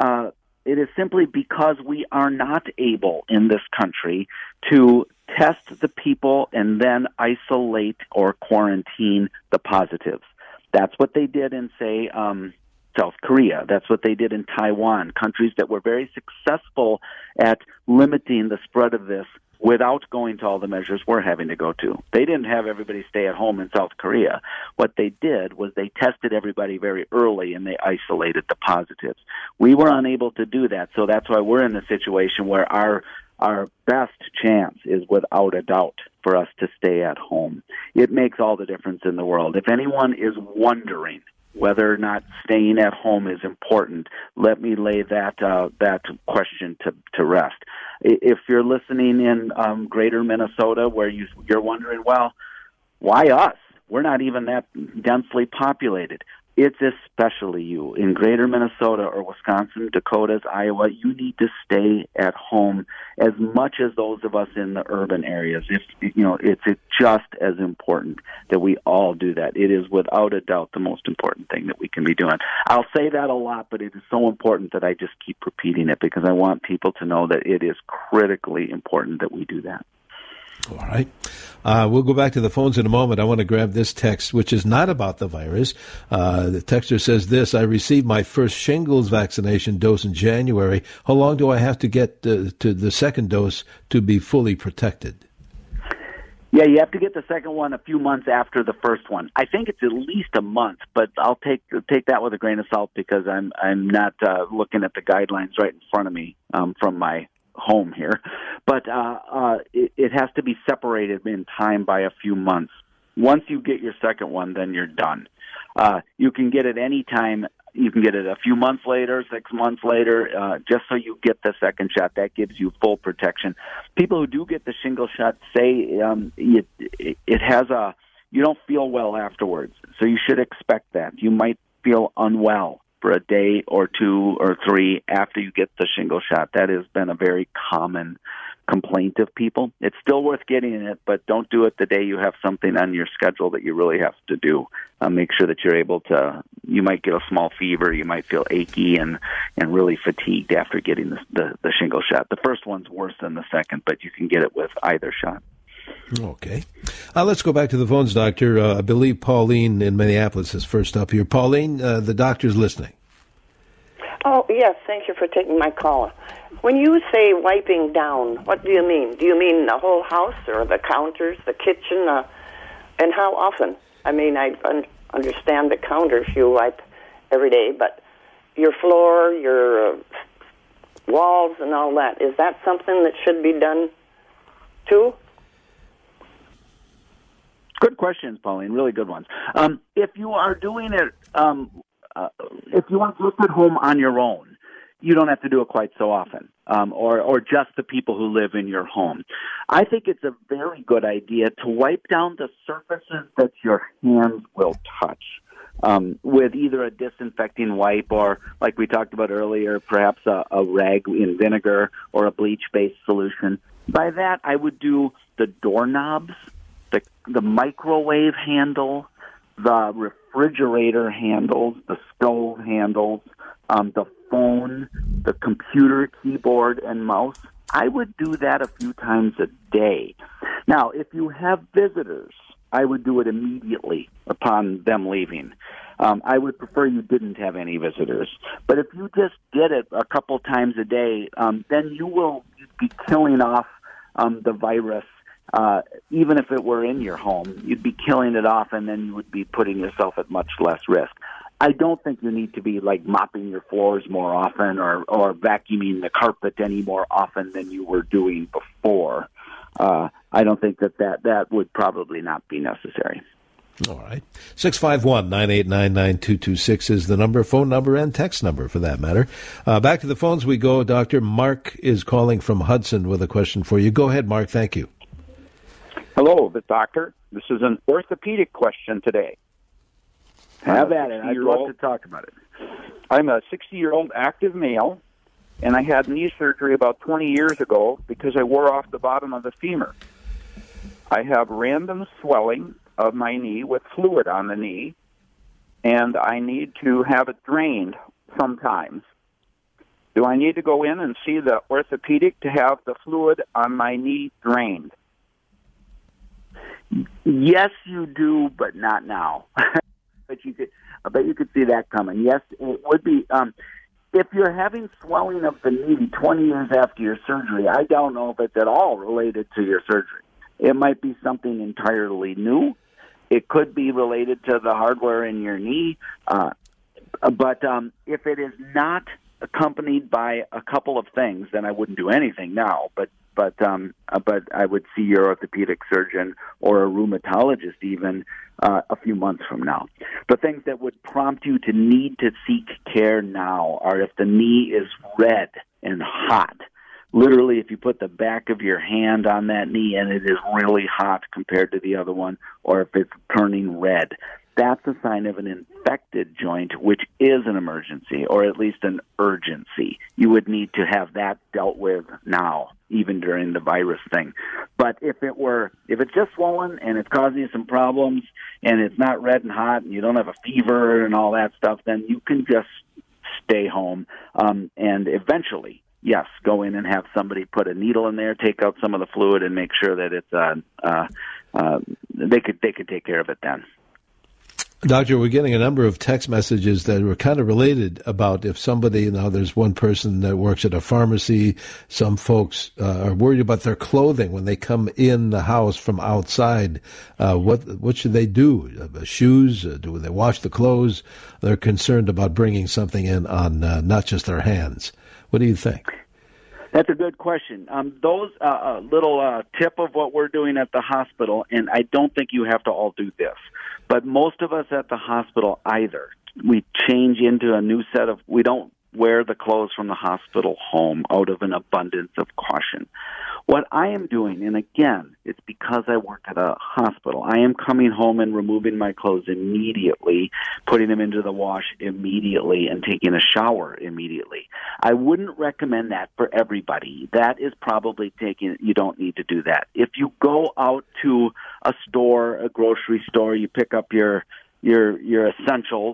[SPEAKER 5] simply because we are not able in this country to test the people and then isolate or quarantine the positives. That's what they did in, say, South Korea. That's what they did in Taiwan, countries that were very successful at limiting the spread of this without going to all the measures we're having to go to. They didn't have everybody stay at home in South Korea. What they did was they tested everybody very early and they isolated the positives. We were unable to do that, so that's why we're in the situation where our best chance is without a doubt for us to stay at home. It makes all the difference in the world. If anyone is wondering whether or not staying at home is important, let me lay that question to rest. If you're listening in greater Minnesota where you're wondering, well, why us? We're not even that densely populated. It's especially you in greater Minnesota or Wisconsin, Dakotas, Iowa. You need to stay at home as much as those of us in the urban areas. It's just as important that we all do that. It is without a doubt the most important thing that we can be doing. I'll say that a lot, but it is so important that I just keep repeating it because I want people to know that it is critically important that we do that.
[SPEAKER 6] All right. We'll go back to the phones in a moment. I want to grab this text, which is not about the virus. The texter says this: I received my first shingles vaccination dose in January. How long do I have to get to the second dose to be fully protected?
[SPEAKER 5] Yeah, you have to get the second one a few months after the first one. I think it's at least a month, but I'll take that with a grain of salt because I'm not looking at the guidelines right in front of me from my home here, but it has to be separated in time by a few months. Once you get your second one, then you're done. You can get it any time. You can get it a few months later, 6 months later, just so you get the second shot. That gives you full protection. People who do get the shingle shot say it has you don't feel well afterwards, so you should expect that. You might feel unwell for a day or 2 or 3 after you get the shingle shot. That has been a very common complaint of people. It's still worth getting it, but don't do it the day you have something on your schedule that you really have to do. Make sure that you're able to. You might get a small fever. You might feel achy and really fatigued after getting the shingle shot. The first one's worse than the second, but you can get it with either shot.
[SPEAKER 6] Okay. Let's go back to the phones, Doctor. I believe Pauline in Minneapolis is first up here. Pauline, the doctor's listening.
[SPEAKER 12] Oh, yes. Thank you for taking my call. When you say wiping down, what do you mean? Do you mean the whole house or the counters, the kitchen, and how often? I mean, I understand the counters you wipe every day, but your floor, your walls and all that, is that something that should be done too?
[SPEAKER 5] Good questions, Pauline. Really good ones. If you are doing it, if you want to look at home on your own, you don't have to do it quite so often, or just the people who live in your home. I think it's a very good idea to wipe down the surfaces that your hands will touch with either a disinfecting wipe or, like we talked about earlier, perhaps a rag in vinegar or a bleach-based solution. By that, I would do the doorknobs, the microwave handle, the refrigerator handles, the stove handles, the phone, the computer keyboard and mouse. I would do that a few times a day. Now, if you have visitors, I would do it immediately upon them leaving. I would prefer you didn't have any visitors. But if you just did it a couple times a day, then you will be killing off the virus. Even if it were in your home, you'd be killing it off, and then you would be putting yourself at much less risk. I don't think you need to be like mopping your floors more often or vacuuming the carpet any more often than you were doing before. I don't think that would probably not be necessary.
[SPEAKER 6] All right. 651-989-9226 is the number, phone number, and text number for that matter. Back to the phones we go. Dr. Mark is calling from Hudson with a question for you. Go ahead, Mark. Thank you.
[SPEAKER 13] Hello, the doctor. This is an orthopedic question today.
[SPEAKER 5] Have at it. I'd love to talk about it.
[SPEAKER 13] I'm a 60-year-old active male, and I had knee surgery about 20 years ago because I wore off the bottom of the femur. I have random swelling of my knee with fluid on the knee, and I need to have it drained sometimes. Do I need to go in and see the orthopedic to have the fluid on my knee drained?
[SPEAKER 5] Yes, you do, but not now. I bet you could see that coming. Yes, it would be. If you're having swelling of the knee 20 years after your surgery, I don't know if it's at all related to your surgery. It might be something entirely new. It could be related to the hardware in your knee. But if it is not accompanied by a couple of things, then I wouldn't do anything now. But I would see your orthopedic surgeon or a rheumatologist even a few months from now. The things that would prompt you to need to seek care now are if the knee is red and hot. Literally, if you put the back of your hand on that knee and it is really hot compared to the other one, or if it's turning red, that's a sign of an infected joint, which is an emergency, or at least an urgency. You would need to have that dealt with now, even during the virus thing. But if it's just swollen and it's causing you some problems and it's not red and hot and you don't have a fever and all that stuff, then you can just stay home. And eventually, yes, go in and have somebody put a needle in there, take out some of the fluid, and make sure that they could take care of it then.
[SPEAKER 6] Doctor, we're getting a number of text messages that were kind of related about if somebody, now there's one person that works at a pharmacy, some folks are worried about their clothing when they come in the house from outside. What should they do? Shoes? Do they wash the clothes? They're concerned about bringing something in on not just their hands. What do you think?
[SPEAKER 5] That's a good question. Those little tip of what we're doing at the hospital, and I don't think you have to all do this, but most of us at the hospital we change into a new set of, we don't wear the clothes from the hospital home out of an abundance of caution. What I am doing, and again, it's because I work at a hospital, I am coming home and removing my clothes immediately, putting them into the wash immediately, and taking a shower immediately. I wouldn't recommend that for everybody. That is probably you don't need to do that. If you go out to a store, a grocery store, you pick up your essentials,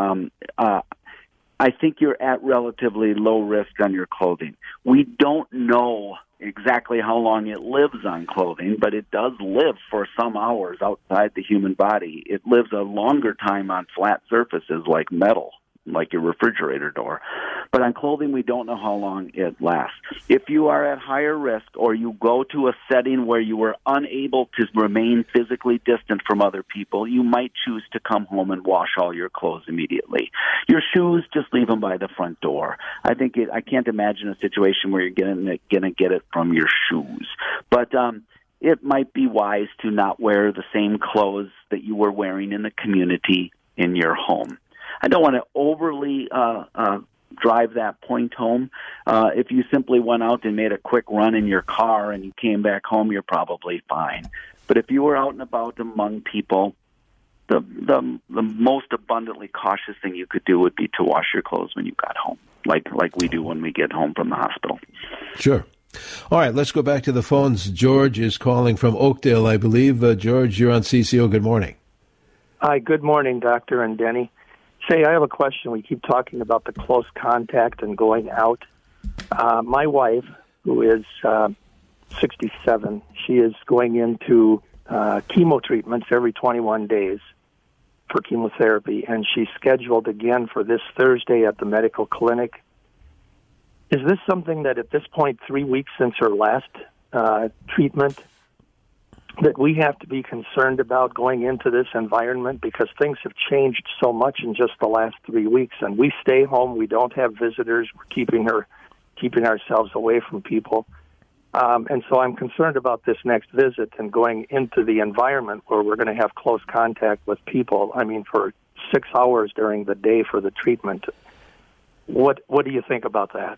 [SPEAKER 5] I think you're at relatively low risk on your clothing. We don't know exactly how long it lives on clothing, but it does live for some hours outside the human body. It lives a longer time on flat surfaces like metal, like your refrigerator door. But on clothing, we don't know how long it lasts. If you are at higher risk or you go to a setting where you were unable to remain physically distant from other people, you might choose to come home and wash all your clothes immediately. Your shoes, just leave them by the front door. I can't imagine a situation where you're going to get it from your shoes. But it might be wise to not wear the same clothes that you were wearing in the community in your home. I don't want to overly drive that point home. If you simply went out and made a quick run in your car and you came back home, you're probably fine. But if you were out and about among people, the most abundantly cautious thing you could do would be to wash your clothes when you got home, like we do when we get home from the hospital.
[SPEAKER 6] Sure. All right, let's go back to the phones. George is calling from Oakdale, I believe. George, you're on CCO. Good morning.
[SPEAKER 14] Hi, good morning, Doctor and Denny. Say, I have a question. We keep talking about the close contact and going out. My wife, who is 67, she is going into chemo treatments every 21 days for chemotherapy, and she's scheduled again for this Thursday at the medical clinic. Is this something that at this point, 3 weeks since her last treatment, that we have to be concerned about going into this environment, because things have changed so much in just the last 3 weeks, and we stay home, we don't have visitors, we're keeping ourselves away from people. And so I'm concerned about this next visit and going into the environment where we're going to have close contact with people, for 6 hours during the day for the treatment. What do you think about that?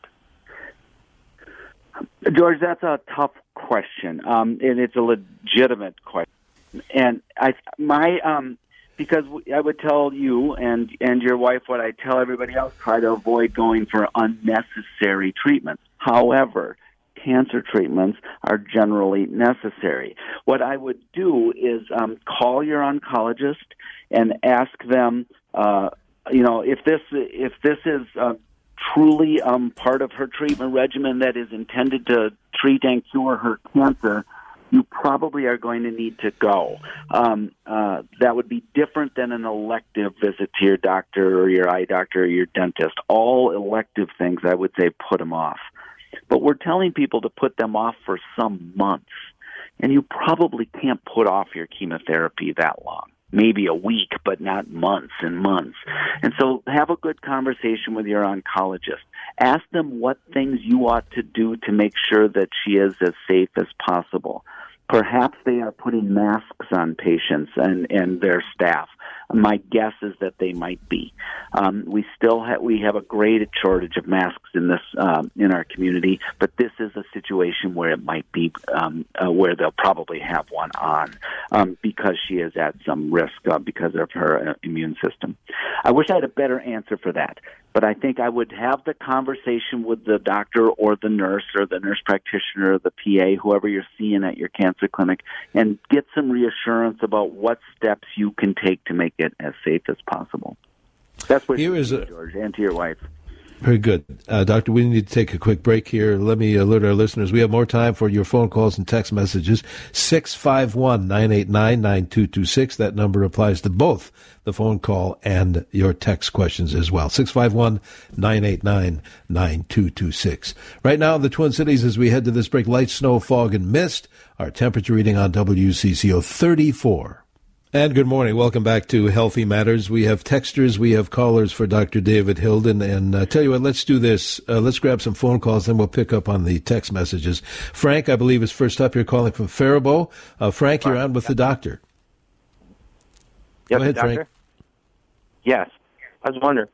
[SPEAKER 5] George, that's a tough question, and it's a legitimate question. And because I would tell you and your wife what I tell everybody else: try to avoid going for unnecessary treatments. However, cancer treatments are generally necessary. What I would do is call your oncologist and ask them, if this is truly part of her treatment regimen that is intended to treat and cure her cancer, you probably are going to need to go. That would be different than an elective visit to your doctor or your eye doctor or your dentist. All elective things, I would say, put them off. But we're telling people to put them off for some months, and you probably can't put off your chemotherapy that long. Maybe a week, but not months and months. And so have a good conversation with your oncologist. Ask them what things you ought to do to make sure that she is as safe as possible. Perhaps they are putting masks on patients and their staff. My guess is that they might be. We have a great shortage of masks in our community, but this is a situation where it might be where they'll probably have one on because she is at some risk because of her immune system. I wish I had a better answer for that, but I think I would have the conversation with the doctor or the nurse practitioner or the PA, whoever you're seeing at your cancer clinic, and get some reassurance about what steps you can take to make it as safe as possible. That's what you do, George, and to your wife.
[SPEAKER 6] Very good. Doctor, we need to take a quick break here. Let me alert our listeners. We have more time for your phone calls and text messages. 651-989-9226. That number applies to both the phone call and your text questions as well. 651-989-9226. Right now in the Twin Cities, as we head to this break, light snow, fog, and mist. Our temperature reading on WCCO 34. And good morning. Welcome back to Healthy Matters. We have texters, we have callers for Dr. David Hilden. And tell you what, let's do this. Let's grab some phone calls, then we'll pick up on the text messages. Frank, I believe, is first up. You're calling from Faribault. Frank, you're on with the doctor.
[SPEAKER 15] Yes,
[SPEAKER 6] Go ahead,
[SPEAKER 15] doctor?
[SPEAKER 6] Frank.
[SPEAKER 15] Yes. I was wondering,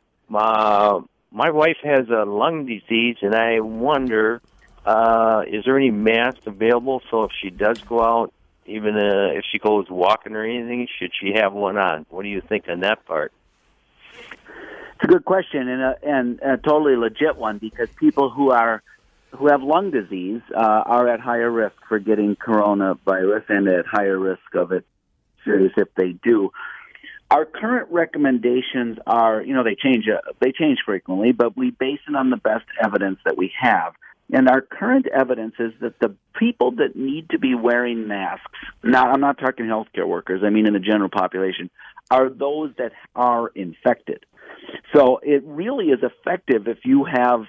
[SPEAKER 15] my wife has a lung disease, and I wonder, is there any masks available so if she does go out, even if she goes walking or anything, should she have one on? What do you think on that part?
[SPEAKER 5] It's a good question and a totally legit one, because people who have lung disease are at higher risk for getting coronavirus and at higher risk of it serious if they do. Our current recommendations are, they change frequently, but we base it on the best evidence that we have. And our current evidence is that the people that need to be wearing masks, now I'm not talking healthcare workers, I mean in the general population, are those that are infected. So it really is effective if you have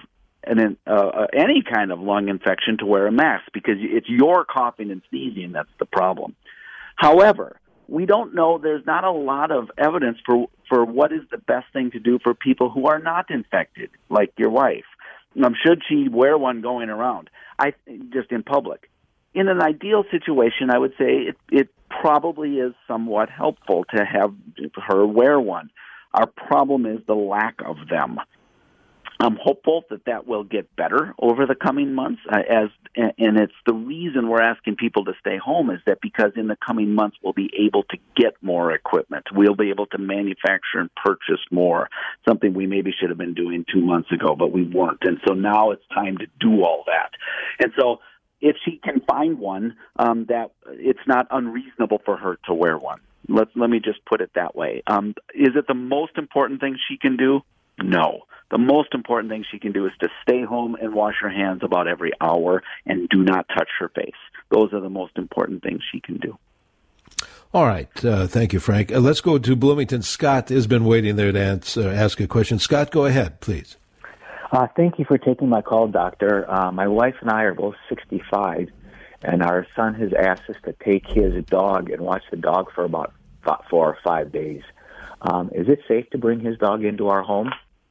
[SPEAKER 5] any kind of lung infection to wear a mask, because it's your coughing and sneezing that's the problem. However, we don't know, there's not a lot of evidence for what is the best thing to do for people who are not infected, like your wife. Should she wear one going around, just in public? In an ideal situation, I would say it probably is somewhat helpful to have her wear one. Our problem is the lack of them. I'm hopeful that will get better over the coming months, and it's the reason we're asking people to stay home is that because in the coming months we'll be able to get more equipment. We'll be able to manufacture and purchase more, something we maybe should have been doing 2 months ago, but we weren't. And so now it's time to do all that. And so if she can find one, that it's not unreasonable for her to wear one. Let me just put it that way. Is it the most important thing she can do? No. The most important thing she can do is to stay home and wash her hands about every hour and do not touch her face. Those are the most important things she can do.
[SPEAKER 6] All right. Thank you, Frank. Let's go to Bloomington. Scott has been waiting there to ask a question. Scott, go ahead, please.
[SPEAKER 16] Thank you for taking my call, Doctor. My wife and I are both 65, and our son has asked us to take his dog and watch the dog for about 4 or 5 days. Is it safe to bring his dog into our home?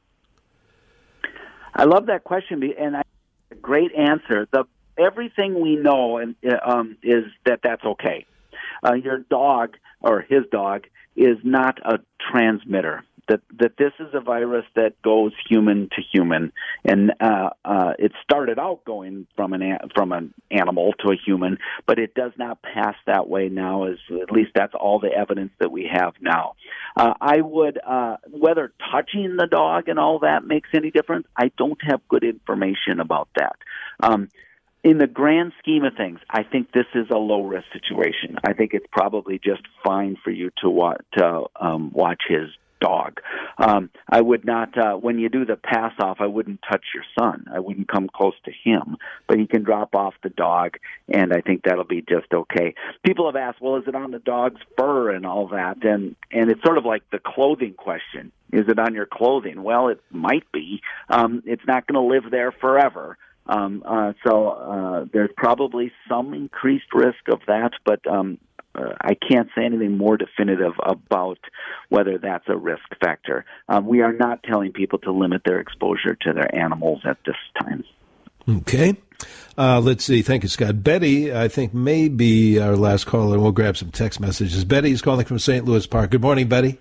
[SPEAKER 5] I love that question, and a great answer. Everything we know is that that's okay. Your dog or his dog is not a transmitter. That this is a virus that goes human to human, and it started out going from an animal to a human, but it does not pass that way now. At least that's all the evidence that we have now. I would whether touching the dog and all that makes any difference. I don't have good information about that. In the grand scheme of things, I think this is a low-risk situation. I think it's probably just fine for you to watch his dog. I would not, when you do the pass-off, I wouldn't touch your son. I wouldn't come close to him. But he can drop off the dog, and I think that'll be just okay. People have asked, well, is it on the dog's fur and all that? And it's sort of like the clothing question. Is it on your clothing? Well, it might be. It's not going to live there forever. So there's probably some increased risk of that, but I can't say anything more definitive about whether that's a risk factor. We are not telling people to limit their exposure to their animals at this time.
[SPEAKER 6] Okay. Let's see. Thank you, Scott. Betty, I think, may be our last caller, and we'll grab some text messages. Betty's calling from St. Louis Park. Good morning, Betty.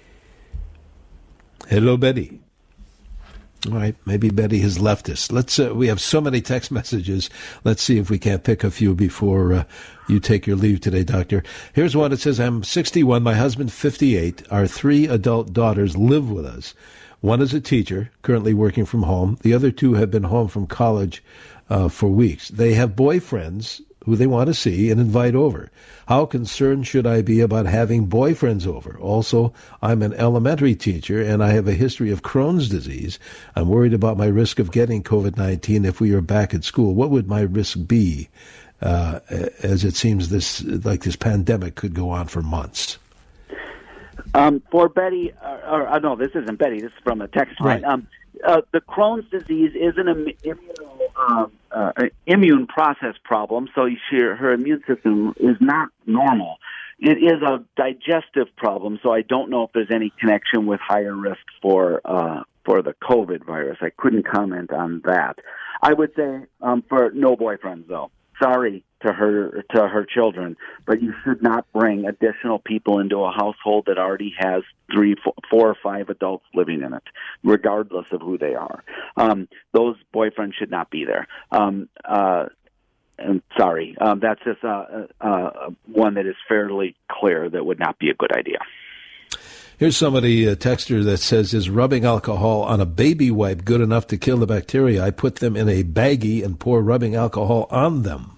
[SPEAKER 6] Hello, Betty. All right, maybe Betty has left us. We have so many text messages. Let's see if we can't pick a few before you take your leave today, Doctor. Here's one. It says, I'm 61, my husband 58. Our 3 adult daughters live with us. One is a teacher, currently working from home. The other 2 have been home from college for weeks. They have boyfriends who they want to see and invite over. How concerned should I be about having boyfriends over? Also, I'm an elementary teacher, and I have a history of Crohn's disease. I'm worried about my risk of getting COVID-19 if we are back at school. What would my risk be, as it seems this pandemic could go on for months?
[SPEAKER 5] For Betty, no, this isn't Betty. This is from a text line.
[SPEAKER 6] Right.
[SPEAKER 5] The Crohn's disease is an immune process problem, so her immune system is not normal. It is a digestive problem, so I don't know if there's any connection with higher risk for the COVID virus. I couldn't comment on that. I would say for no boyfriends, though. Sorry to her children, but you should not bring additional people into a household that already has 3, 4, or 5 adults living in it, regardless of who they are. Those boyfriends should not be there. I'm sorry. That's just one that is fairly clear that would not be a good idea.
[SPEAKER 6] Here's somebody, a texter, that says, is rubbing alcohol on a baby wipe good enough to kill the bacteria? I put them in a baggie and pour rubbing alcohol on them.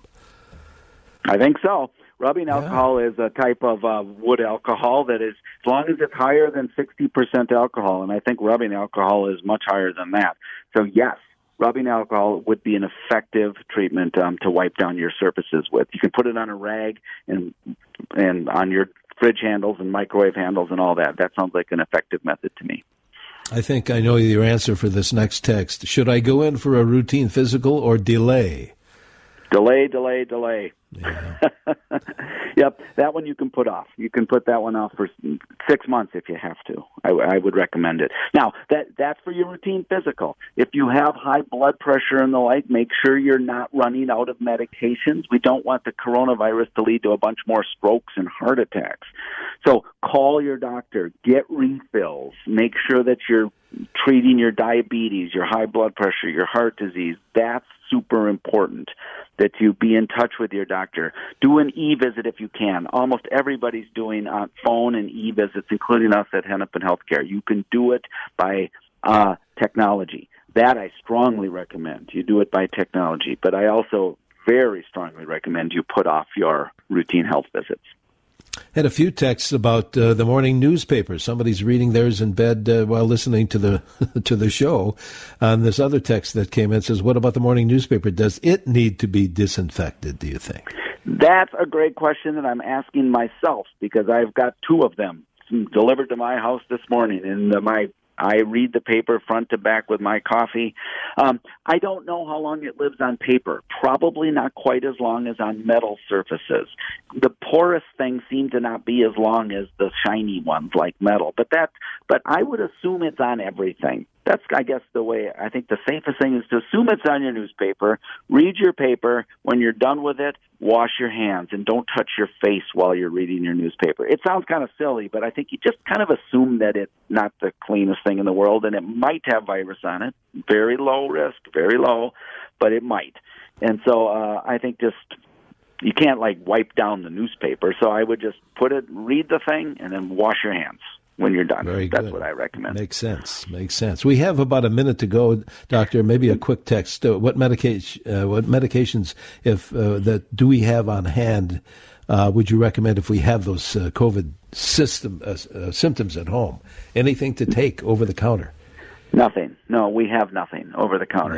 [SPEAKER 5] I think so. Rubbing alcohol is a type of wood alcohol that is, as long as it's higher than 60% alcohol, and I think rubbing alcohol is much higher than that. So, yes, rubbing alcohol would be an effective treatment to wipe down your surfaces with. You can put it on a rag and on your fridge handles and microwave handles and all that. That sounds like an effective method to me.
[SPEAKER 6] I think I know your answer for this next text. Should I go in for a routine physical or delay?
[SPEAKER 5] Delay.
[SPEAKER 6] Yeah.
[SPEAKER 5] Yep, that one you can put off. You can put that one off for 6 months if you have to. I would recommend it. Now, that's for your routine physical. If you have high blood pressure and the like, make sure you're not running out of medications. We don't want the coronavirus to lead to a bunch more strokes and heart attacks. So call your doctor, get refills, make sure that you're treating your diabetes, your high blood pressure, your heart disease. That's super important that you be in touch with your doctor. Do an e-visit if you can. Almost everybody's doing phone and e-visits, including us at Hennepin Healthcare. You can do it by technology. That I strongly recommend. You do it by technology. But I also very strongly recommend you put off your routine health visits.
[SPEAKER 6] Had a few texts about the morning newspaper. Somebody's reading theirs in bed while listening to the to the show. This other text that came in says, what about the morning newspaper? Does it need to be disinfected, do you think?
[SPEAKER 5] That's a great question that I'm asking myself, because I've got 2 of them delivered to my house this morning, and I read the paper front to back with my coffee. I don't know how long it lives on paper. Probably not quite as long as on metal surfaces. The porous things seem to not be as long as the shiny ones like metal. But I would assume it's on everything. That's, I guess, the way. I think the safest thing is to assume it's on your newspaper. Read your paper. When you're done with it, wash your hands and don't touch your face while you're reading your newspaper. It sounds kind of silly, but I think you just kind of assume that it's not the cleanest thing in the world, and it might have virus on it. Very low risk, very low, but it might. And so I think just you can't wipe down the newspaper. So I would just read the thing, and then wash your hands when you're done.
[SPEAKER 6] Very
[SPEAKER 5] That's
[SPEAKER 6] good.
[SPEAKER 5] what I recommend.
[SPEAKER 6] Makes sense. We have about a minute to go, Doctor. Maybe a quick text. What medications, if that do we have on hand? Would you recommend if we have those COVID symptoms at home? Anything to take over the counter?
[SPEAKER 5] Nothing. No, we have nothing over the counter.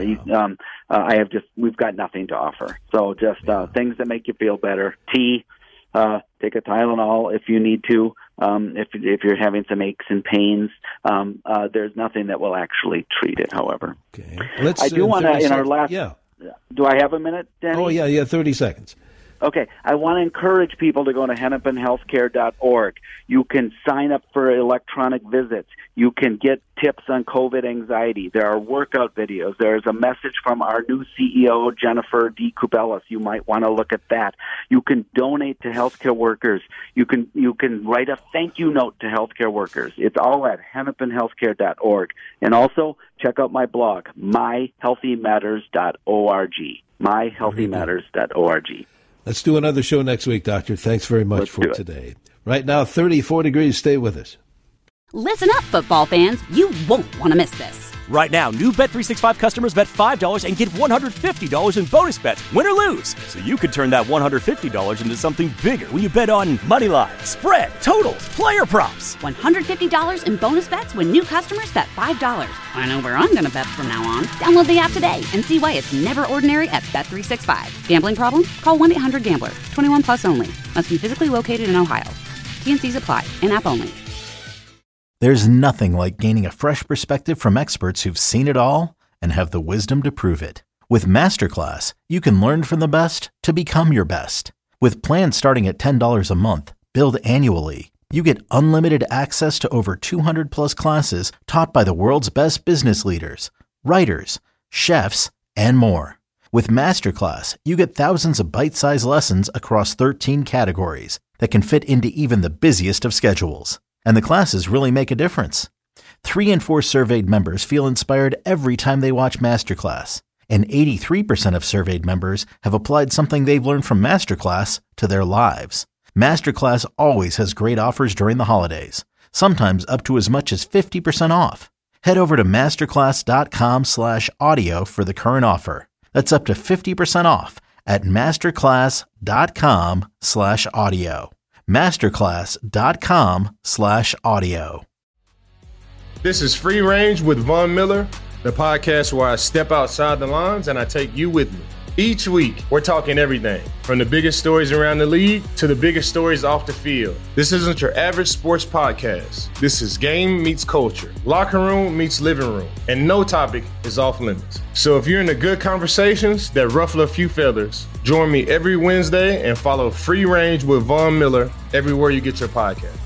[SPEAKER 5] We've got nothing to offer. So just things that make you feel better. Tea. Take a Tylenol if you need to. If you're having some aches and pains, there's nothing that will actually treat it. However,
[SPEAKER 6] okay.
[SPEAKER 5] I do want to, in our last.
[SPEAKER 6] Yeah.
[SPEAKER 5] Do I have a minute, Danny?
[SPEAKER 6] Oh yeah, 30 seconds.
[SPEAKER 5] Okay, I want to encourage people to go to hennepinhealthcare.org. You can sign up for electronic visits. You can get tips on COVID anxiety. There are workout videos. There's a message from our new CEO, Jennifer D. Kubelis. You might want to look at that. You can donate to healthcare workers. You can write a thank you note to healthcare workers. It's all at hennepinhealthcare.org. And also, check out my blog, myhealthymatters.org. myhealthymatters.org.
[SPEAKER 6] Let's do another show next week, Doctor. Thanks very much for today. Right now, 34 degrees. Stay with us.
[SPEAKER 1] Listen up, football fans. You won't want to miss this.
[SPEAKER 2] Right now, new Bet365 customers bet $5 and get $150 in bonus bets, win or lose. So you could turn that $150 into something bigger when you bet on money line, spread, totals, player props.
[SPEAKER 1] $150 in bonus bets when new customers bet $5. I know where I'm going to bet from now on. Download the app today and see why it's never ordinary at Bet365. Gambling problem? Call 1-800-GAMBLER. 21 plus only. Must be physically located in Ohio. T&Cs apply. In-app only.
[SPEAKER 3] There's nothing like gaining a fresh perspective from experts who've seen it all and have the wisdom to prove it. With Masterclass, you can learn from the best to become your best. With plans starting at $10 a month, billed annually. You get unlimited access to over 200 plus classes taught by the world's best business leaders, writers, chefs, and more. With Masterclass, you get thousands of bite-sized lessons across 13 categories that can fit into even the busiest of schedules. And the classes really make a difference. 3 in 4 surveyed members feel inspired every time they watch Masterclass. And 83% of surveyed members have applied something they've learned from Masterclass to their lives. Masterclass always has great offers during the holidays, sometimes up to as much as 50% off. Head over to masterclass.com/audio for the current offer. That's up to 50% off at masterclass.com/audio. masterclass.com/audio.
[SPEAKER 4] This is Free Range with Von Miller, the podcast where I step outside the lines and I take you with me. Each week, we're talking everything from the biggest stories around the league to the biggest stories off the field. This isn't your average sports podcast. This is game meets culture, locker room meets living room, and no topic is off limits. So if you're into good conversations that ruffle a few feathers, join me every Wednesday and follow Free Range with Von Miller everywhere you get your podcast.